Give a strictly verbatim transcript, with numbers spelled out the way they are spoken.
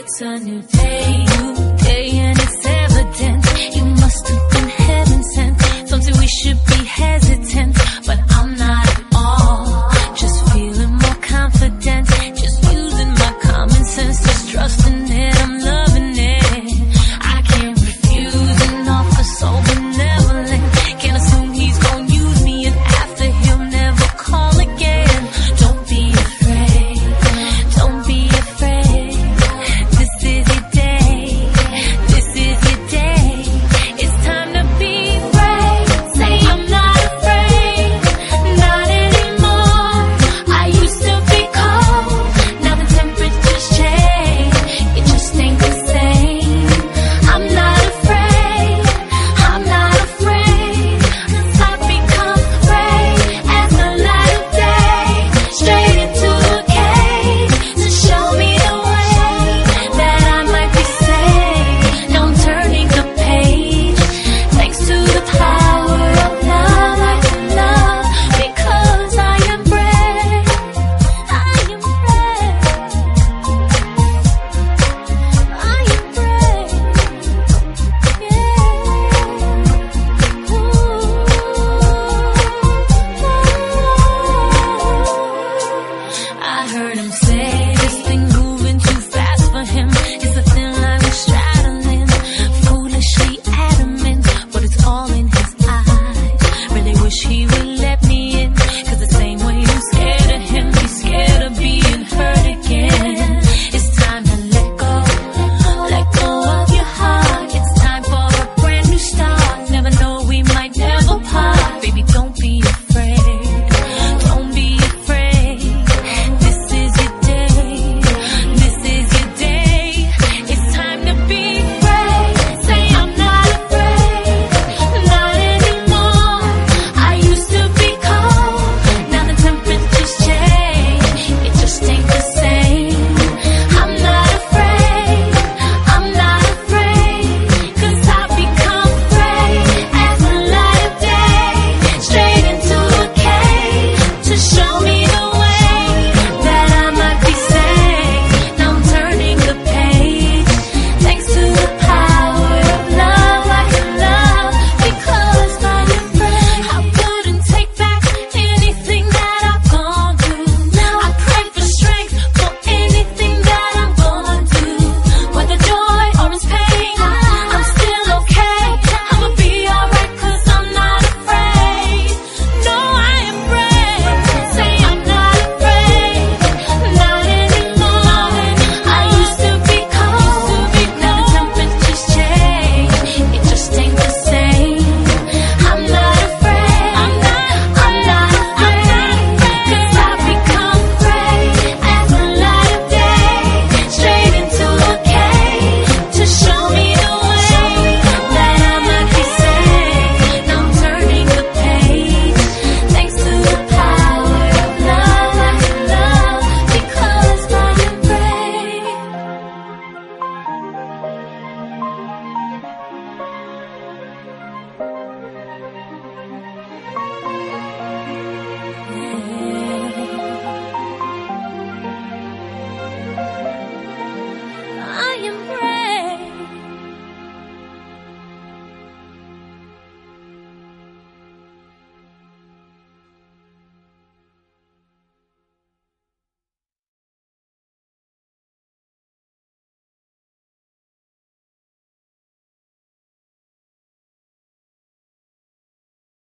It's a new day, new day, and it's evident you must have been heaven sent. Some say we should be hesitant, but I'm not at all. Just feeling more confident, just using my common sense, just trusting it, I'm loving it. I can't refuse an offer so benevolent. Can't assume he's gonna use me, and after he'll never call again. Don't be afraid, don't be afraid. This is your day, this is your day. It's time to be brave. Say I'm not afraid, not anymore. I used to be cold, now the temperature's changed. It just ain't the same. I'm not afraid, I'm not afraid. 'Cause I've become brave as the light of day. Straight into a cage to show me the way that I might be saved. Now I'm turning the page, thanks to the power of love. I can love because I am brave. I am brave. I am brave. Yeah. Ooh. I heard him say